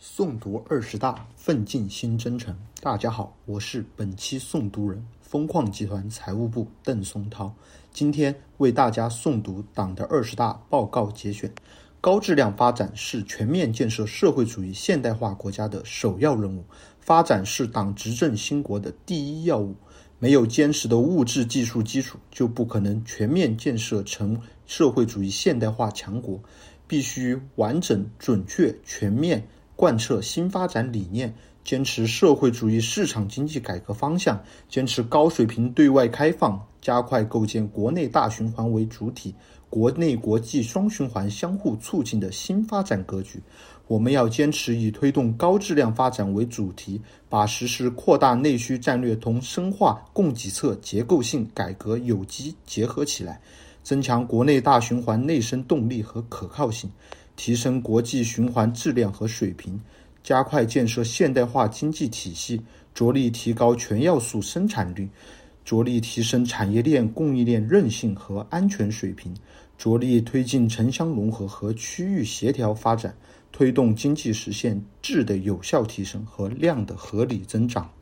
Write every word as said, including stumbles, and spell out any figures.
诵读二十大，奋进新征程。大家好，我是本期诵读人，丰矿集团财务部邓松涛。今天为大家诵读党的二十大报告节选。高质量发展是全面建设社会主义现代化国家的首要任务，发展是党执政兴国的第一要务。没有坚实的物质技术基础，就不可能全面建设成社会主义现代化强国。必须完整、准确、全面贯彻新发展理念，坚持社会主义市场经济改革方向，坚持高水平对外开放，加快构建国内大循环为主体、国内国际双循环相互促进的新发展格局。我们要坚持以推动高质量发展为主题，把实施扩大内需战略同深化供给侧结构性改革有机结合起来，增强国内大循环内生动力和可靠性，提升国际循环质量和水平，加快建设现代化经济体系，着力提高全要素生产率，着力提升产业链供应链韧性和安全水平，着力推进城乡融合和区域协调发展，推动经济实现质的有效提升和量的合理增长。